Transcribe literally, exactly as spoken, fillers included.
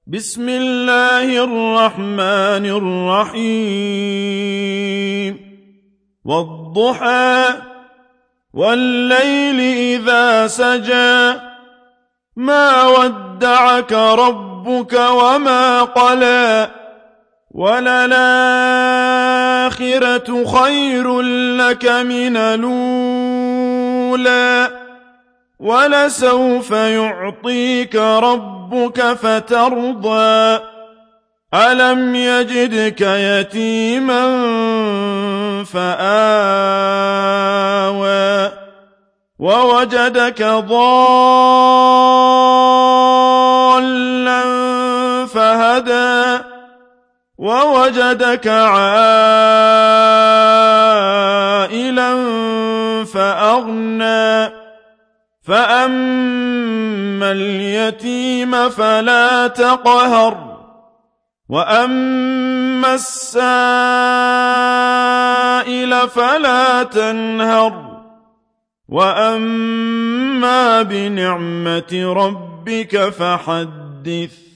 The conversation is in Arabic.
بسم الله الرحمن الرحيم والضحى والليل إذا سجى ما ودعك ربك وما قلى وللآخرة خير لك من الأولى ولسوف يعطيك ربك فترضى ألم يجدك يتيما فآوى ووجدك ضالا فهدى ووجدك عائلا فأغنى فأما اليتيم فلا تقهر وأما السائل فلا تنهر وأما بنعمة ربك فحدث